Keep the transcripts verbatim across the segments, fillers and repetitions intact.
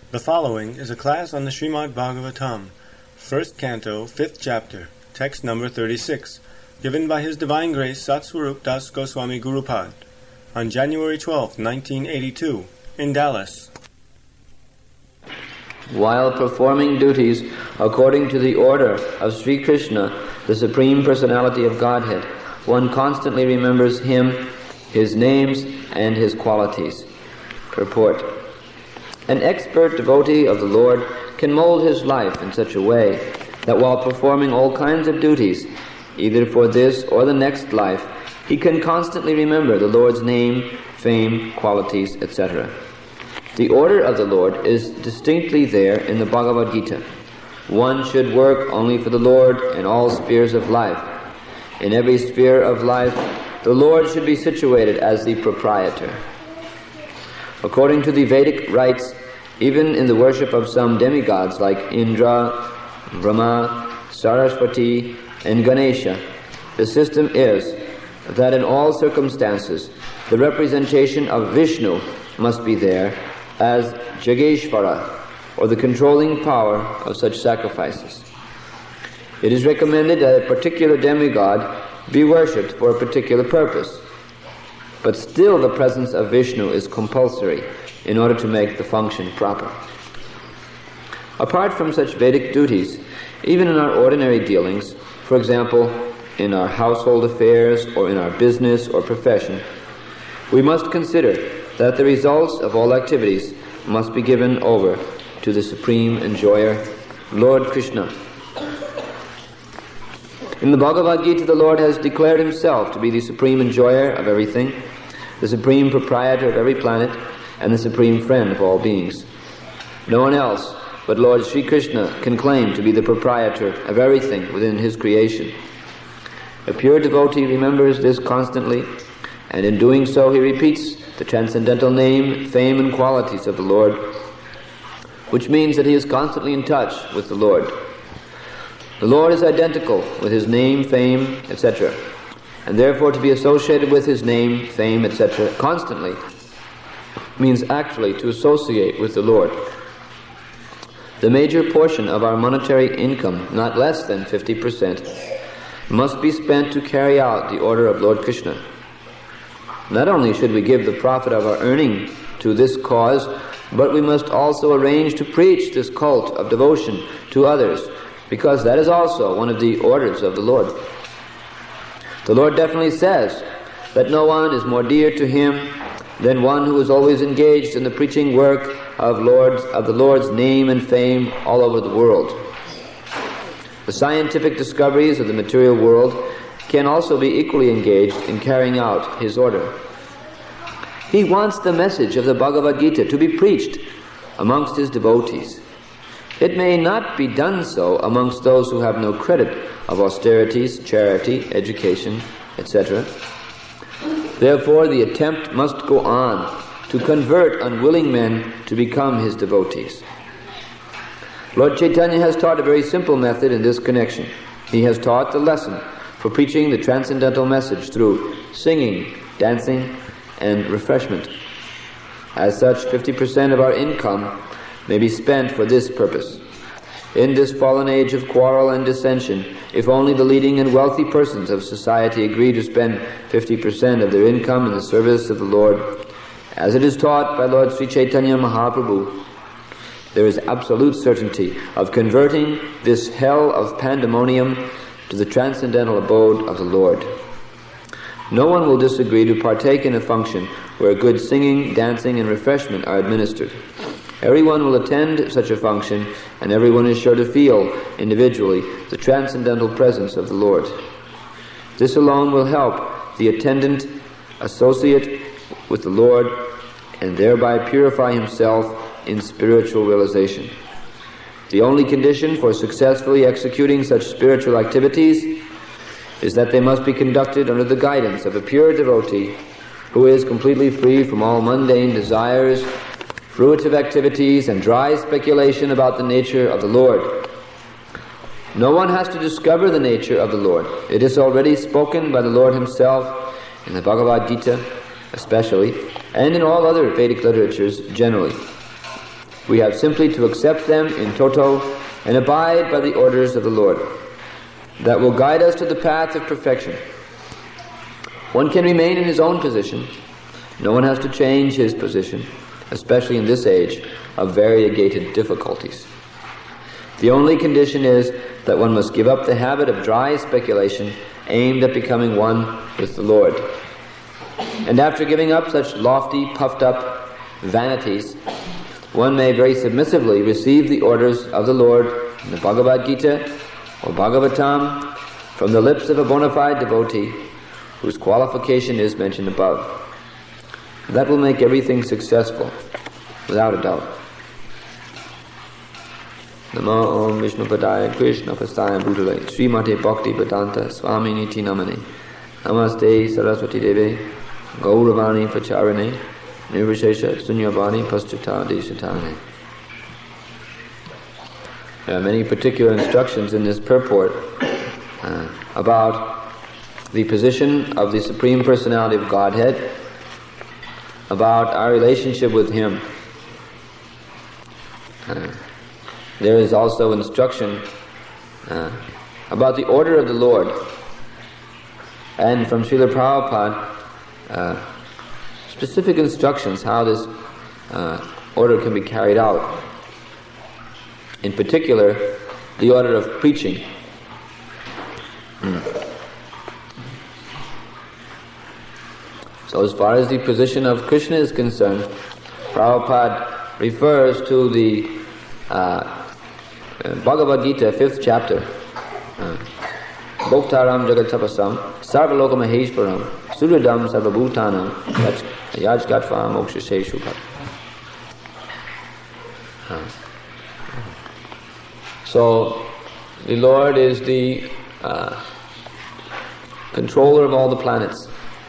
The following is a class on the Srimad Bhagavatam, first canto, fifth chapter, text number thirty-six, given by His Divine Grace Satswarup Das Goswami Gurupad, on January twelfth, nineteen eighty-two, in Dallas. While performing duties according to the order of Sri Krishna, the Supreme Personality of Godhead, one constantly remembers Him, His names, and His qualities. Purport. An expert devotee of the Lord can mold his life in such a way that while performing all kinds of duties, either for this or the next life, he can constantly remember the Lord's name, fame, qualities, et cetera. The order of the Lord is distinctly there in the Bhagavad Gita. One should work only for the Lord in all spheres of life. In every sphere of life, the Lord should be situated as the proprietor. According to the Vedic rites, even in the worship of some demigods like Indra, Brahma, Saraswati, and Ganesha, the system is that in all circumstances, the representation of Vishnu must be there as Jageshvara, or the controlling power of such sacrifices. It is recommended that a particular demigod be worshipped for a particular purpose, but still the presence of Vishnu is compulsory in order to make the function proper. Apart from such Vedic duties, even in our ordinary dealings, for example, in our household affairs or in our business or profession, we must consider that the results of all activities must be given over to the Supreme Enjoyer, Lord Krishna. In the Bhagavad Gita, the Lord has declared Himself to be the Supreme Enjoyer of everything, the Supreme Proprietor of every planet, and the Supreme Friend of all beings. No one else but Lord Sri Krishna can claim to be the proprietor of everything within His creation. A pure devotee remembers this constantly, and in doing so he repeats the transcendental name, fame, and qualities of the Lord, which means that he is constantly in touch with the Lord. The Lord is identical with His name, fame, et cetera, and therefore to be associated with His name, fame, et cetera constantly means actually to associate with the Lord. The major portion of our monetary income, not less than fifty percent, must be spent to carry out the order of Lord Krishna. Not only should we give the profit of our earning to this cause, but we must also arrange to preach this cult of devotion to others, because that is also one of the orders of the Lord. The Lord definitely says that no one is more dear to Him than one who is always engaged in the preaching work of Lord's, of the Lord's name and fame all over the world. The scientific discoveries of the material world can also be equally engaged in carrying out His order. He wants the message of the Bhagavad Gita to be preached amongst His devotees. It may not be done so amongst those who have no credit of austerities, charity, education, et cetera. Therefore, the attempt must go on to convert unwilling men to become His devotees. Lord Chaitanya has taught a very simple method in this connection. He has taught the lesson for preaching the transcendental message through singing, dancing, and refreshment. As such, fifty percent of our income may be spent for this purpose. In this fallen age of quarrel and dissension, if only the leading and wealthy persons of society agree to spend fifty percent of their income in the service of the Lord, as it is taught by Lord Sri Chaitanya Mahaprabhu, there is absolute certainty of converting this hell of pandemonium to the transcendental abode of the Lord. No one will disagree to partake in a function where good singing, dancing, and refreshment are administered. Everyone will attend such a function, and everyone is sure to feel, individually, the transcendental presence of the Lord. This alone will help the attendant associate with the Lord and thereby purify himself in spiritual realization. The only condition for successfully executing such spiritual activities is that they must be conducted under the guidance of a pure devotee who is completely free from all mundane desires, fruitive activities, and dry speculation about the nature of the Lord. No one has to discover the nature of the Lord. It is already spoken by the Lord Himself in the Bhagavad Gita especially, and in all other Vedic literatures generally. We have simply to accept them in toto and abide by the orders of the Lord. That will guide us to the path of perfection. One can remain in his own position. No one has to change his position, especially in this age of variegated difficulties. The only condition is that one must give up the habit of dry speculation aimed at becoming one with the Lord. And after giving up such lofty, puffed-up vanities, one may very submissively receive the orders of the Lord in the Bhagavad Gita or Bhagavatam from the lips of a bona fide devotee whose qualification is mentioned above. That will make everything successful, without a doubt. Namo Om Vishnu Padaya Krishna Pasaya Bhutale Srimate Bhakti Vedanta Swami Niti Namane Namaste Saraswati Deve Gauravani Pacharane Nirvishesha Sunyavani Paschata Deshatane. There are many particular instructions in this purport uh, about the position of the Supreme Personality of Godhead, about our relationship with Him. Uh, there is also instruction uh, about the order of the Lord, and from Srila Prabhupada, uh, specific instructions how this uh, order can be carried out. In particular, the order of preaching. Mm. So as far as the position of Krishna is concerned, Prabhupada refers to the uh, Bhagavad Gita, fifth chapter. Bhoktaram Jagatapasam Sarvaloka Maheshwaram Suryadam Sarvabhutanam Yajgatva Moksha Sheshupat. So, the Lord is the uh, controller of all the planets.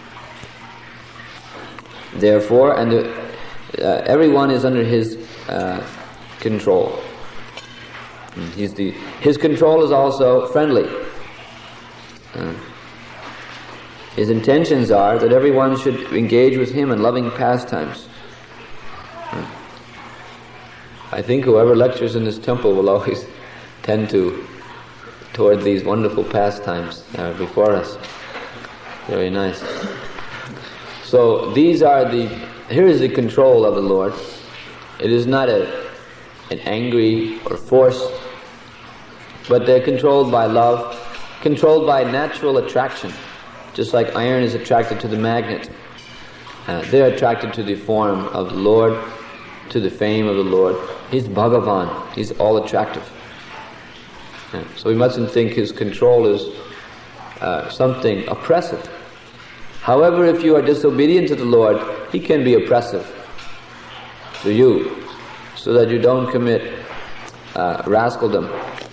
Therefore, and the, uh, everyone is under His uh, control. He's the, His control is also friendly. Uh, his intentions are that everyone should engage with Him in loving pastimes. Uh, I think whoever lectures in this temple will always tend to toward these wonderful pastimes that are before us. Very nice. So these are the, here is the control of the Lord. It is not a, an angry or force, but they're controlled by love, controlled by natural attraction, just like iron is attracted to the magnet. Uh, they're attracted to the form of the Lord, to the fame of the Lord. He's Bhagavan. He's all attractive. Uh, so we mustn't think His control is uh, something oppressive. However, if you are disobedient to the Lord, He can be oppressive to you, so that you don't commit uh, rascaldom.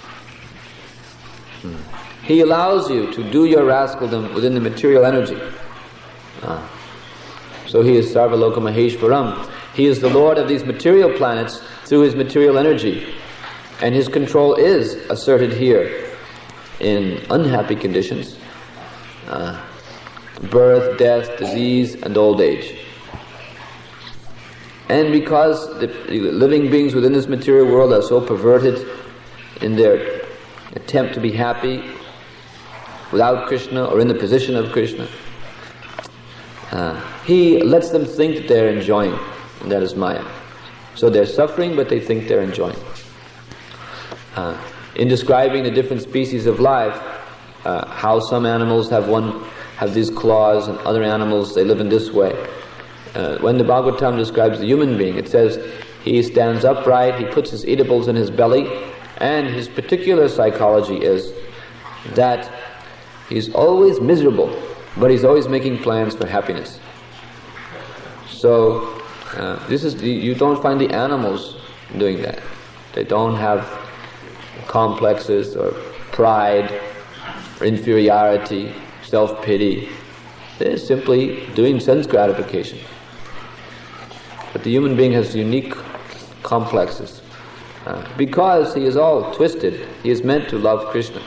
Hmm. He allows you to do your rascaldom within the material energy. Uh, so He is Sarvaloka Maheshwaram. He is the Lord of these material planets through His material energy. And His control is asserted here in unhappy conditions. Uh, birth, death, disease, and old age. And because the living beings within this material world are so perverted in their attempt to be happy without Krishna or in the position of Krishna, uh, He lets them think that they're enjoying, and that is Maya. So they're suffering, but they think they're enjoying. Uh, in describing the different species of life, uh, how some animals have one have these claws, and other animals they live in this way. Uh, when the Bhagavatam describes the human being, it says he stands upright, he puts his eatables in his belly, and his particular psychology is that he's always miserable, but he's always making plans for happiness. So uh, this is you don't find the animals doing that. They don't have complexes or pride or inferiority, self-pity. They're simply doing sense gratification. But the human being has unique complexes. Uh, because he is all twisted, he is meant to love Krishna.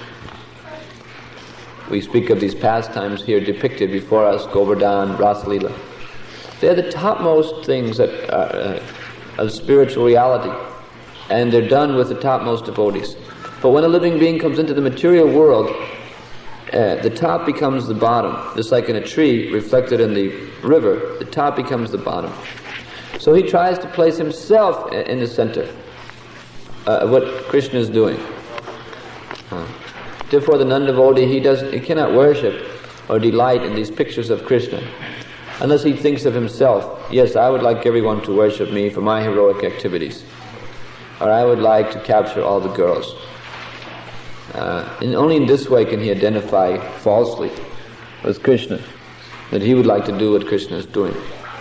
We speak of these pastimes here depicted before us, Govardhan, Rasalila. They're the topmost things that are, uh, of spiritual reality, and they're done with the topmost devotees. But when a living being comes into the material world, uh, the top becomes the bottom. Just like in a tree reflected in the river, the top becomes the bottom. So he tries to place himself in the center uh, of what Krishna is doing. Uh, therefore, the non-devotee, he does he cannot worship or delight in these pictures of Krishna unless he thinks of himself. Yes, I would like everyone to worship me for my heroic activities, or I would like to capture all the girls. Uh, and only in this way can he identify falsely with Krishna, that he would like to do what Krishna is doing.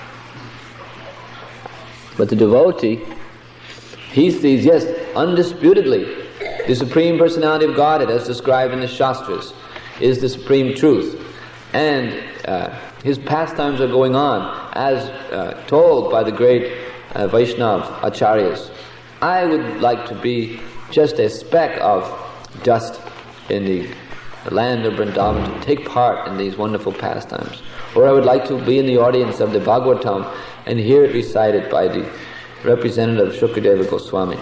But the devotee, he sees, yes, undisputedly, the Supreme Personality of Godhead, as described in the Shastras, is the supreme truth. And uh, his pastimes are going on, as uh, told by the great uh, Vaishnava Acharyas. I would like to be just a speck of dust in the land of Vrindavan, to take part in these wonderful pastimes. Or I would like to be in the audience of the Bhagavatam and hear it recited by the representative of Shukadeva Goswami.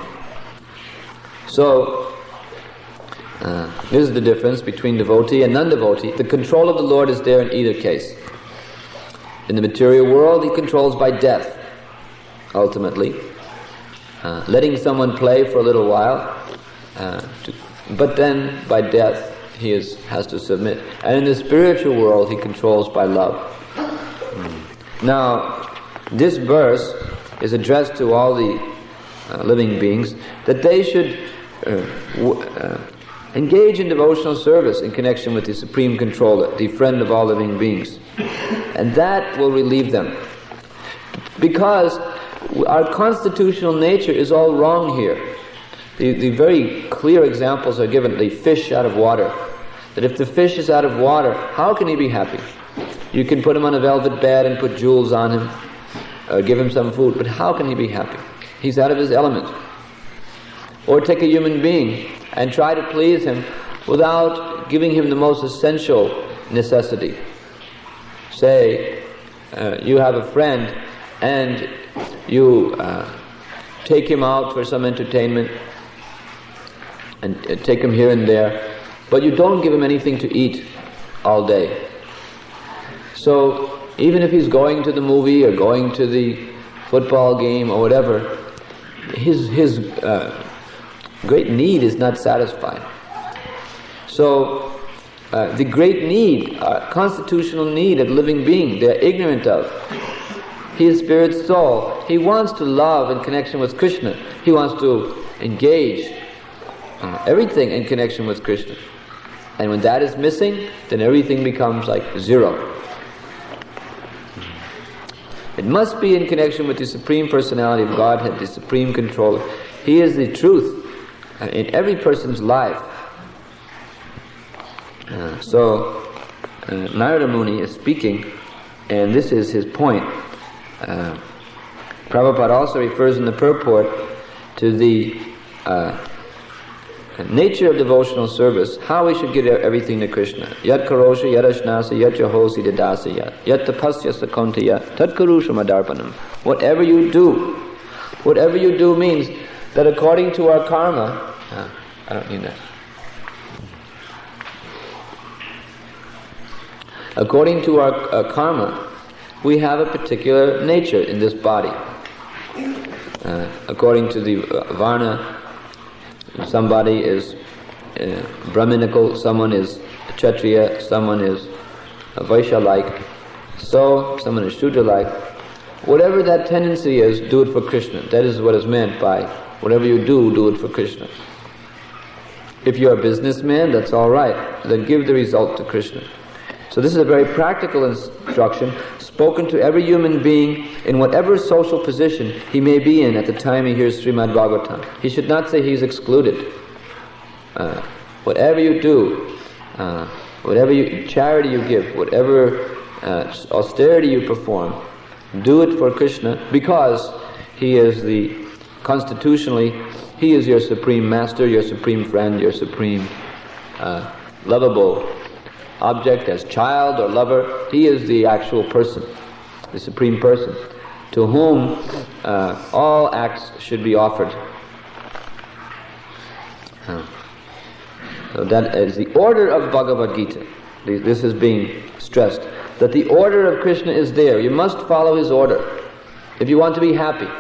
So, uh, this is the difference between devotee and non-devotee. The control of the Lord is there in either case. In the material world, he controls by death, ultimately. Uh, letting someone play for a little while, uh, to, but then by death he is, has to submit. And in the spiritual world, he controls by love. Mm. Now, this verse is addressed to all the uh, living beings, that they should uh, w- uh, engage in devotional service in connection with the Supreme Controller, the friend of all living beings. And that will relieve them. Because our constitutional nature is all wrong here. The, the very clear examples are given. The fish out of water. That if the fish is out of water, how can he be happy? You can put him on a velvet bed and put jewels on him, uh, give him some food, but how can he be happy? He's out of his element. Or take a human being and try to please him without giving him the most essential necessity. Say, uh, you have a friend and you uh, take him out for some entertainment and uh, take him here and there, but you don't give him anything to eat all day. So even if he's going to the movie or going to the football game or whatever, his his uh, great need is not satisfied. So uh, the great need, uh, constitutional need of living being, they're ignorant of. His spirit soul, he wants to love in connection with Krishna. He wants to engage uh, everything in connection with Krishna. And when that is missing, then everything becomes like zero. It must be in connection with the Supreme Personality of Godhead, the Supreme Controller. He is the truth uh, in every person's life. Uh, so, uh, Narada Muni is speaking, and this is his point. Uh, Prabhupada also refers in the purport to the uh, nature of devotional service, how we should give everything to Krishna. Yat karosha, yat ashnasa, yat yahosi dadasa, yat yat tapasya sakontaya, tat karusha madarpanam. Whatever you do, whatever you do means that according to our karma, uh, I don't need that. According to our uh, karma, we have a particular nature in this body. Uh, according to the uh, Varna, somebody is uh, Brahminical, someone is Kshatriya, someone is uh, Vaishya-like, so someone is Shudra-like. Whatever that tendency is, do it for Krishna. That is what is meant by whatever you do, do it for Krishna. If you are a businessman, that's all right. Then give the result to Krishna. So this is a very practical instruction spoken to every human being in whatever social position he may be in at the time he hears Srimad Bhagavatam. He should not say he's excluded. Uh, whatever you do, uh, whatever you, charity you give, whatever uh, austerity you perform, do it for Krishna, because he is the, constitutionally, he is your supreme master, your supreme friend, your supreme uh, lovable object as child or lover. He is the actual person, the supreme person. to whom uh, all acts should be offered. Uh, so that is the order of Bhagavad Gita. This is being stressed, that the order of Krishna is there. You must follow his order if you want to be happy.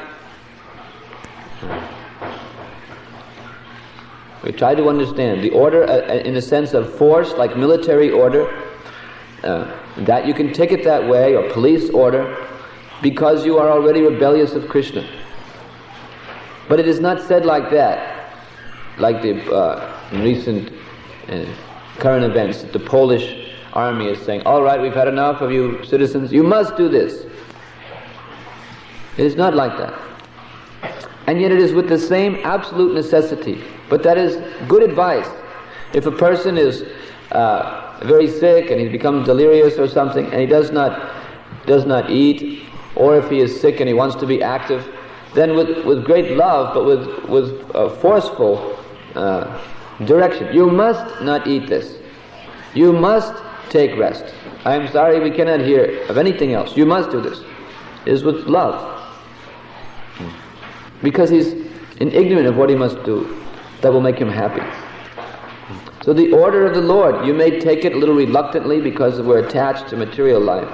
We try to understand the order uh, in the sense of force, like military order, uh, that you can take it that way, or police order, because you are already rebellious of Krishna. But it is not said like that, like the uh, in recent uh, current events, that the Polish army is saying, all right, we've had enough of you citizens, you must do this. It is not like that. And yet it is with the same absolute necessity. But that is good advice. If a person is uh, very sick and he becomes delirious or something, and he does not does not eat, or if he is sick and he wants to be active, then with, with great love, but with, with uh, forceful uh, direction, you must not eat this. You must take rest. I am sorry, we cannot hear of anything else. You must do this. It is with love. Because he's ignorant of what he must do that will make him happy. So the order of the Lord, you may take it a little reluctantly because we're attached to material life.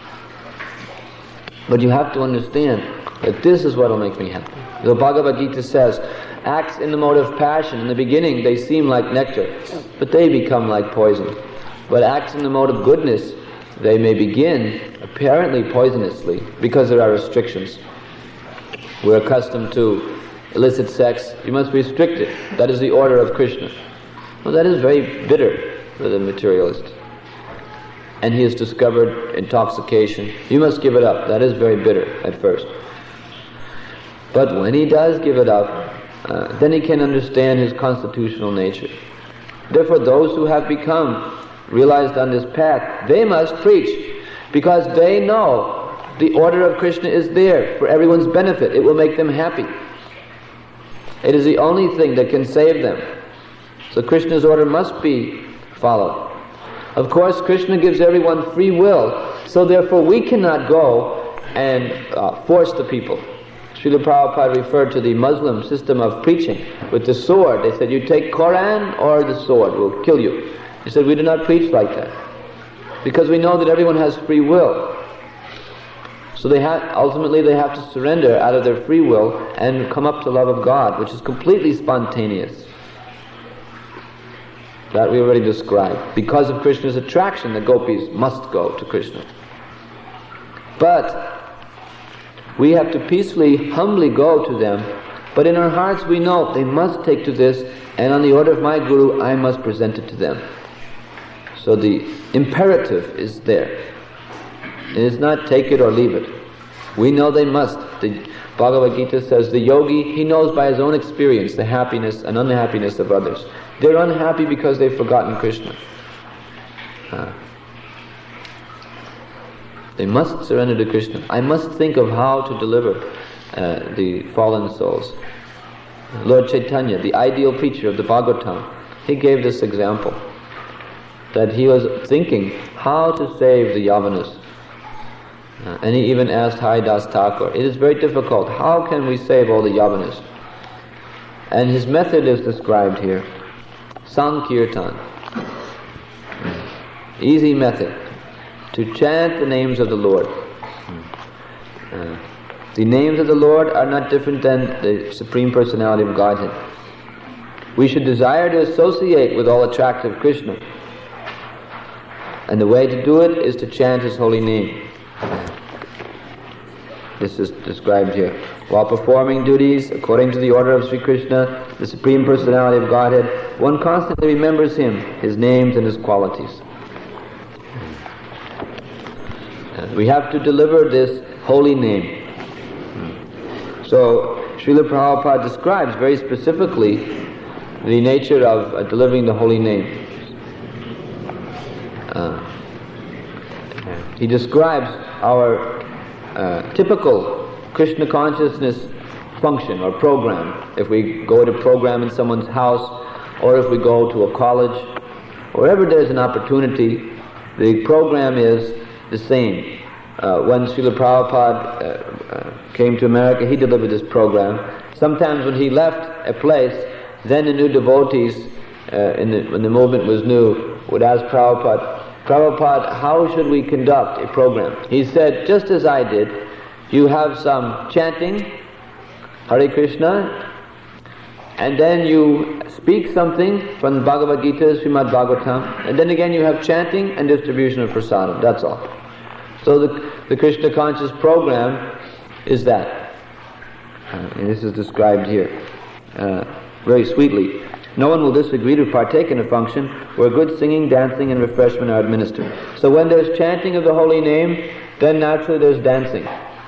But you have to understand that this is what will make me happy. The Bhagavad Gita says, acts in the mode of passion, in the beginning they seem like nectar, but they become like poison. But acts in the mode of goodness, they may begin apparently poisonously because there are restrictions. We're accustomed to illicit sex, you must restrict it. That is the order of Krishna. Well, that is very bitter for the materialist. And he has discovered intoxication. You must give it up. That is very bitter at first. But when he does give it up, uh, then he can understand his constitutional nature. Therefore, those who have become realized on this path, they must preach, because they know the order of Krishna is there for everyone's benefit. It will make them happy. It is the only thing that can save them. So Krishna's order must be followed. Of course, Krishna gives everyone free will, so therefore we cannot go and uh, force the people. Srila Prabhupada referred to the Muslim system of preaching with the sword. They said, you take Quran or the sword will kill you. He said, we do not preach like that, because we know that everyone has free will. So they have, ultimately they have to surrender out of their free will and come up to love of God, which is completely spontaneous. That we already described. Because of Krishna's attraction, the gopis must go to Krishna. But we have to peacefully, humbly go to them, but in our hearts we know they must take to this, and on the order of my Guru, I must present it to them. So the imperative is there. It is not take it or leave it. We know they must. The Bhagavad Gita says the yogi, he knows by his own experience the happiness and unhappiness of others. They're unhappy because they've forgotten Krishna. Uh, they must surrender to Krishna. I must think of how to deliver uh, the fallen souls. Lord Chaitanya, the ideal preacher of the Bhagavatam, he gave this example, that he was thinking how to save the Yavanas. Uh, and he even asked Haridas Thakur, it is very difficult, how can we save all the Yavanas? And his method is described here. Sankirtan. Easy method. To chant the names of the Lord. Uh, the names of the Lord are not different than the Supreme Personality of Godhead. We should desire to associate with all attractive Krishna. And the way to do it is to chant His holy name. This is described here. While performing duties according to the order of Sri Krishna, the Supreme Personality of Godhead, one constantly remembers Him, His names and His qualities. And we have to deliver this holy name. So, Srila Prabhupada describes very specifically the nature of uh, delivering the holy name. Uh, he describes our uh, typical Krishna consciousness function or program. If we go to program in someone's house, or if we go to a college, wherever there's an opportunity, the program is the same. Uh, when Srila Prabhupada uh, uh, came to America, he delivered this program. Sometimes when he left a place, then the new devotees, uh, in the, when the movement was new, would ask Prabhupada, Prabhupada, how should we conduct a program? He said, just as I did, you have some chanting, Hare Krishna, and then you speak something from the Bhagavad Gita, Srimad Bhagavatam, and then again you have chanting and distribution of prasadam, that's all. So the, the Krishna conscious program is that. Uh, and this is described here uh, very sweetly. No one will disagree to partake in a function where good singing, dancing and refreshment are administered. So when there's chanting of the holy name, then naturally there's dancing.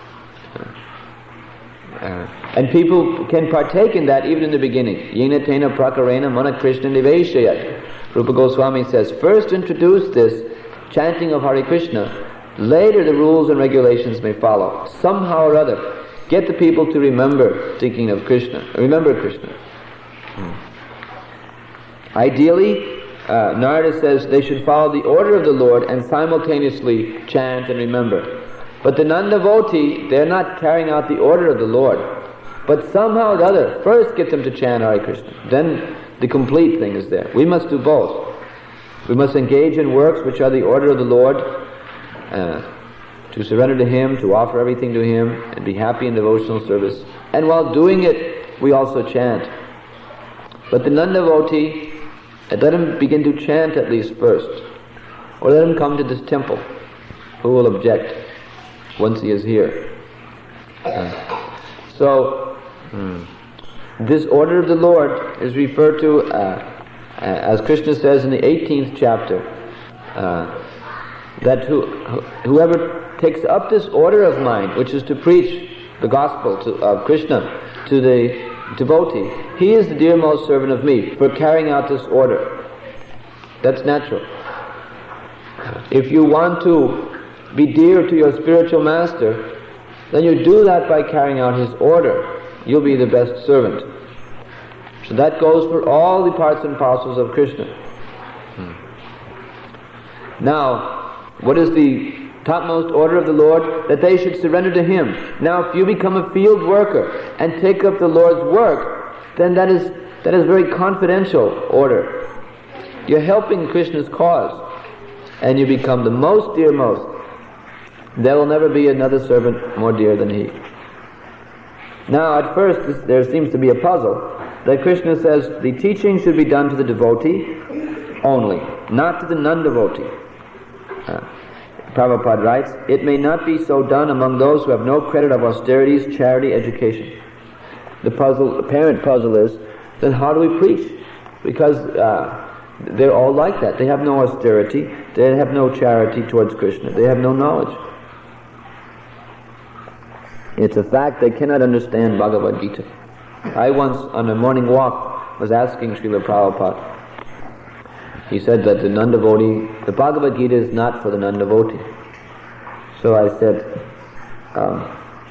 Uh, and people can partake in that even in the beginning. Yena tena prakarena mana Krishna niveshayat. Rupa Goswami says, first introduce this chanting of Hare Krishna, later the rules and regulations may follow. Somehow or other, get the people to remember thinking of Krishna, remember Krishna. Hmm. Ideally, uh, Narada says they should follow the order of the Lord and simultaneously chant and remember. But the non-devotee, they're not carrying out the order of the Lord. But somehow or other, first get them to chant Hare Krishna. Then the complete thing is there. We must do both. We must engage in works which are the order of the Lord, uh, to surrender to Him, to offer everything to Him, and be happy in devotional service. And while doing it, we also chant. But the non-devotee, let him begin to chant at least first. Or let him come to this temple. Who will object once he is here? Uh, so, hmm, this order of the Lord is referred to, uh, as Krishna says in the eighteenth chapter, uh, that who, whoever takes up this order of mine, which is to preach the gospel to, of Krishna to the devotee, he is the dearmost servant of me for carrying out this order. That's natural. If you want to be dear to your spiritual master, then you do that by carrying out his order. You'll be the best servant. So that goes for all the parts and parcels of Krishna. Hmm. Now, what is the topmost order of the Lord? That they should surrender to Him. Now, if you become a field worker and take up the Lord's work, then that is that is very confidential order. You're helping Krishna's cause, and you become the most dearmost. There will never be another servant more dear than He. Now, at first, this, there seems to be a puzzle that Krishna says the teaching should be done to the devotee only, not to the non-devotee. Uh, Prabhupada writes, it may not be so done among those who have no credit of austerities, charity, education. The puzzle, the apparent puzzle is, then how do we preach? Because uh, they're all like that. They have no austerity, they have no charity towards Krishna, they have no knowledge. It's a fact they cannot understand Bhagavad Gita. I once, on a morning walk, was asking Srila Prabhupada. He said that the non-devotee, the Bhagavad Gita is not for the non-devotee. So I said, um,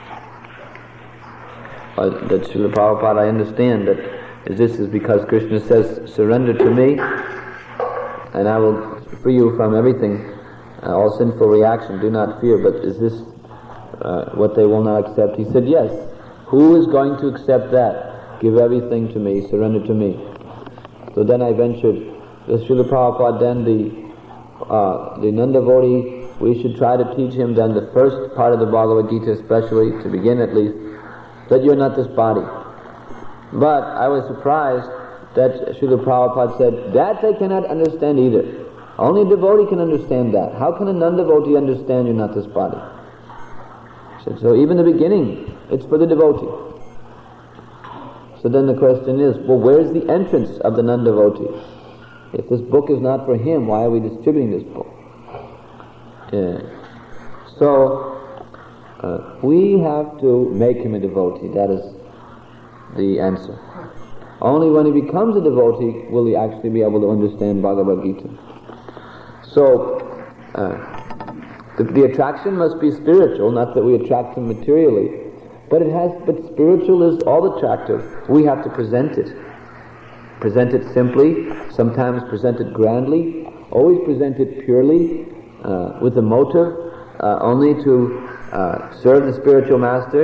uh, that Srila Prabhupada, I understand that this is because Krishna says, surrender to me, and I will free you from everything, uh, all sinful reaction, do not fear. But is this uh, what they will not accept? He said, yes. Who is going to accept that? Give everything to me, surrender to me. So then I ventured, Srila Prabhupada, then the uh, the non-devotee, we should try to teach him then the first part of the Bhagavad Gita especially, to begin at least, that you're not this body. But I was surprised that Srila Prabhupada said, that they cannot understand either. Only a devotee can understand that. How can a non-devotee understand you're not this body? So, so even the beginning, it's for the devotee. So then the question is, well, where's the entrance of the non-devotee? If this book is not for him, why are we distributing this book? Yeah. So, uh, we have to make him a devotee. That is the answer. Only when he becomes a devotee will he actually be able to understand Bhagavad Gita. So, uh, the, the attraction must be spiritual, not that we attract him materially. But it has, but spiritual is all attractive. We have to present it. Present it simply, sometimes present it grandly, always present it purely, uh, with a motive uh, only to uh, serve the spiritual master,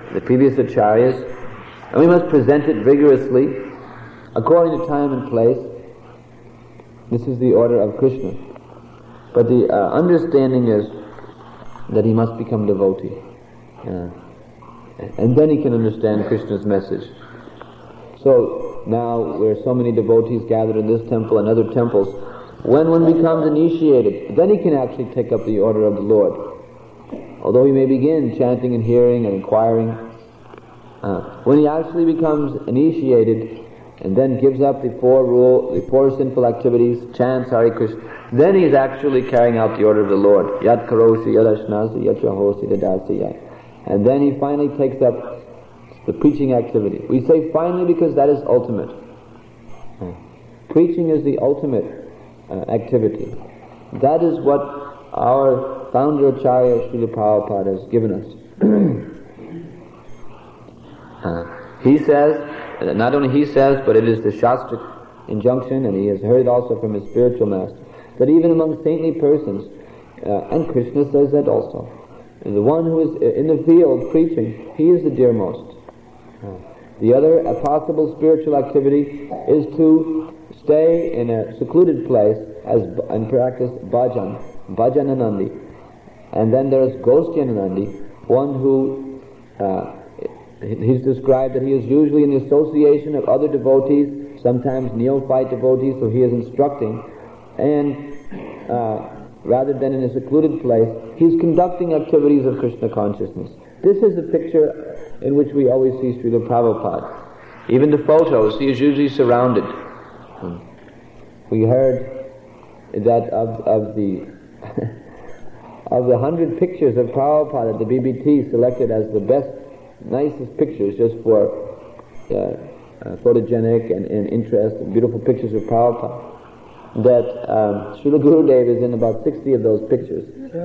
the previous acharyas, and we must present it vigorously, according to time and place. This is the order of Krishna. But the uh, understanding is that he must become devotee. Uh, and then he can understand Krishna's message. So now, where so many devotees gathered in this temple and other temples, when one becomes initiated, then he can actually take up the order of the Lord. Although he may begin chanting and hearing and inquiring, uh, when he actually becomes initiated and then gives up the four rule, the four sinful activities, chants Hare Krishna, then he is actually carrying out the order of the Lord. Yat karoshi, yat ashnasi, yat yahosi, dadasi yat. And then he finally takes up the preaching activity. We say finally because that is ultimate. Uh, preaching is the ultimate uh, activity. That is what our founder Acharya Srila Prabhupada has given us. uh, he says, not only he says, but it is the Shastric injunction, and he has heard it also from his spiritual master, that even among saintly persons, uh, and Krishna says that also, the one who is in the field preaching, he is the dearmost. Uh, the other a possible spiritual activity is to stay in a secluded place as and practice bhajan, bhajananandi. And then there is Goshtyananandi, one who uh, he's described that he is usually in the association of other devotees, sometimes neophyte devotees, so he is instructing, and uh, rather than in a secluded place, he's conducting activities of Krishna consciousness. This is a picture in which we always see Srila Prabhupada. Even the photos, he is usually surrounded. We heard that of, of the of the hundred pictures of Prabhupada that the B B T selected as the best, nicest pictures just for uh, uh, photogenic and, and interest, and beautiful pictures of Prabhupada, that um, Srila Gurudev is in about sixty of those pictures.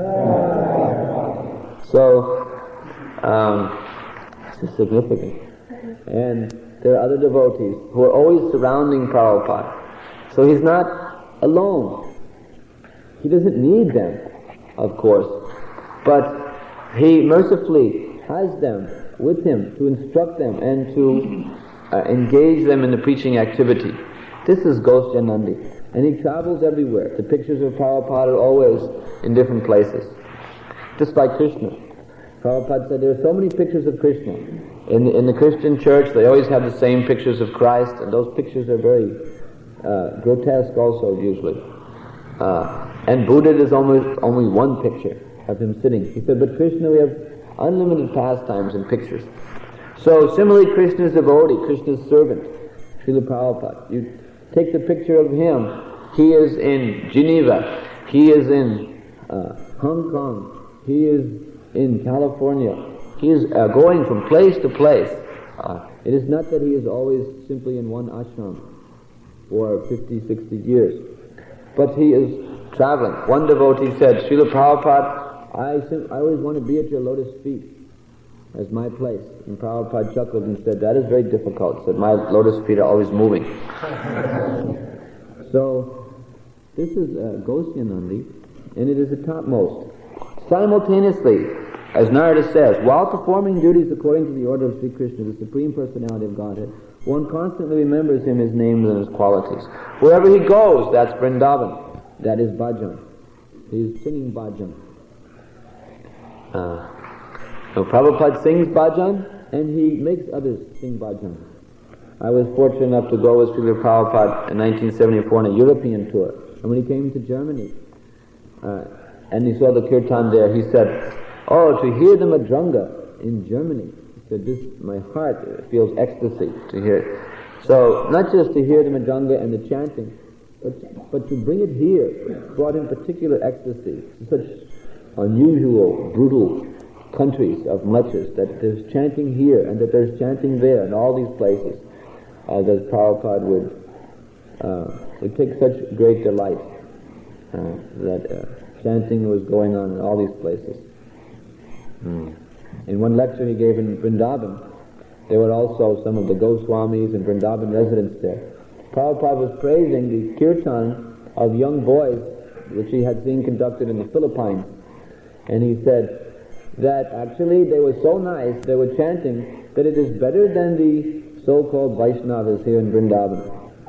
So, um, this is significant. And there are other devotees who are always surrounding Prabhupada. So he's not alone. He doesn't need them, of course. But he mercifully has them with him to instruct them and to uh, engage them in the preaching activity. This is Goshtyanandi. And he travels everywhere. The pictures of Prabhupada are always in different places. Just like Krishna. Prabhupada said there are so many pictures of Krishna. In the, in the Christian church, they always have the same pictures of Christ, and those pictures are very uh, grotesque also, usually. Uh, and Buddha is almost only one picture of him sitting. He said, but Krishna, we have unlimited pastimes and pictures. So, similarly, Krishna's devotee, Krishna's servant, Srila Prabhupada. You take the picture of him. He is in Geneva. He is in uh, Hong Kong. He is in California. He is uh, going from place to place. Uh, it is not that he is always simply in one ashram for fifty, sixty years. But he is traveling. One devotee said, Srila Prabhupada, I, sim- I always want to be at your lotus feet as my place. And Prabhupada chuckled and said, that is very difficult. He said, my lotus feet are always moving. So, this is uh, Goshtyanandi, and it is the topmost. Simultaneously, as Narada says, while performing duties according to the order of Sri Krishna, the Supreme Personality of Godhead, one constantly remembers him, his names, and his qualities. Wherever he goes, that's Vrindavan. That is bhajan. He is singing bhajan. Uh, so Prabhupada sings bhajan, and he makes others sing bhajan. I was fortunate enough to go with Srila Prabhupada in nineteen seventy-four on a European tour. And when he came to Germany, uh, and he saw the kirtan there, he said, oh, to hear the Madranga in Germany. He said, this, my heart feels ecstasy to hear it. So, not just to hear the Madranga and the chanting, but, but to bring it here brought him particular ecstasy. Such unusual, brutal countries of mlechas, that there's chanting here and that there's chanting there in all these places, uh, that Prabhupada would, uh, would take such great delight uh, that uh, chanting was going on in all these places. Mm. In one lecture he gave in Vrindavan, there were also some of the Goswamis and Vrindavan residents there. Prabhupada was praising the kirtan of young boys which he had seen conducted in the Philippines. And he said, that actually they were so nice, they were chanting, that it is better than the so-called Vaishnavas here in Vrindavan.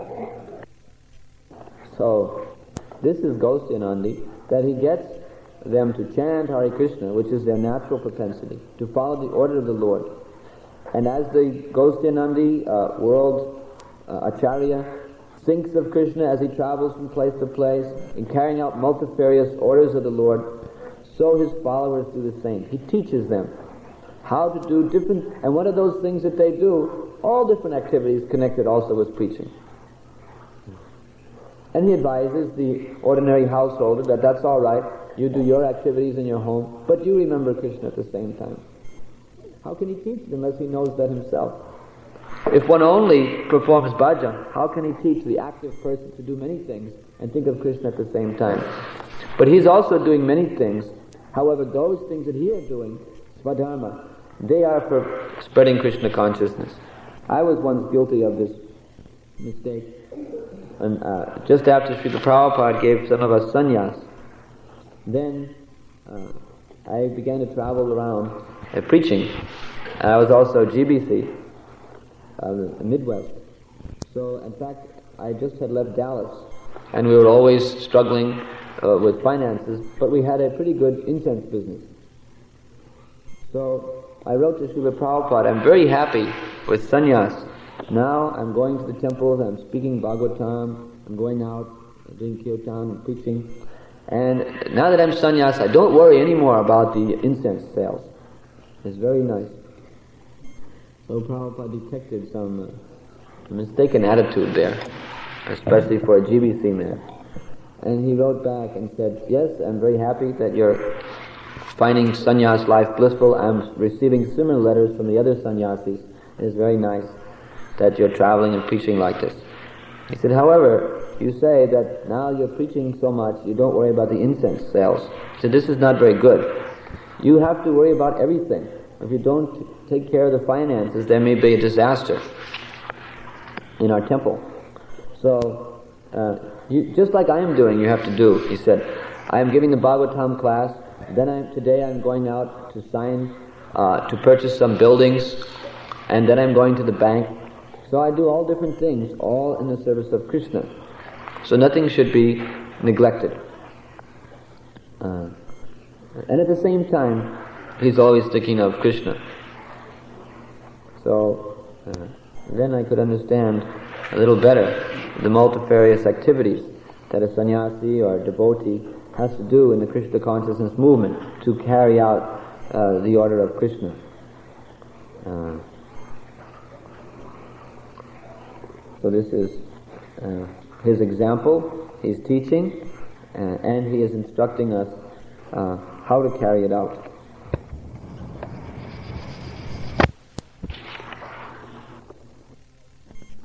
So, this is Gosyanandi, that he gets them to chant Hare Krishna, which is their natural propensity, to follow the order of the Lord. And as the Gosyanandi uh, world uh, Acharya thinks of Krishna as he travels from place to place in carrying out multifarious orders of the Lord, so his followers do the same. He teaches them how to do different, and one of those things that they do, all different activities connected also with preaching. And he advises the ordinary householder that that's all right, you do your activities in your home, but you remember Krishna at the same time. How can he teach it unless he knows that himself? If one only performs bhajan, how can he teach the active person to do many things and think of Krishna at the same time? But he's also doing many things. However, those things that he is doing, svadharma, they are for spreading Krishna consciousness. I was once guilty of this mistake. And uh, just after Srila Prabhupada gave some of us sannyas, then uh, I began to travel around uh, preaching. And I was also G B C, uh, the Midwest. So, in fact, I just had left Dallas, and we were always struggling uh, with finances, but we had a pretty good incense business. So, I wrote to Srila Prabhupada, I'm very happy with sannyas. Now I'm going to the temples, I'm speaking Bhagavatam, I'm going out, doing kirtan and preaching. And now that I'm sannyas, I don't worry anymore about the incense sales. It's very nice. So Prabhupada detected some uh, mistaken attitude there, especially for a G B C man. And he wrote back and said, yes, I'm very happy that you're finding sannyas life blissful. I'm receiving similar letters from the other sannyasis. It's very nice that you're traveling and preaching like this. He said, however, you say that now you're preaching so much, you don't worry about the incense sales. He said, this is not very good. You have to worry about everything. If you don't take care of the finances, there may be a disaster in our temple. So, uh, you, just like I am doing, you have to do. He said, I am giving the Bhagavatam class, then I'm, today I'm going out to sign, uh, to purchase some buildings, and then I'm going to the bank. So I do all different things, all in the service of Krishna. So nothing should be neglected. Uh, and at the same time, he's always thinking of Krishna. So uh, then I could understand a little better the multifarious activities that a sannyasi or a devotee has to do in the Krishna consciousness movement to carry out uh, the order of Krishna. Uh, So this is uh, his example, he's teaching, uh, and he is instructing us uh, how to carry it out.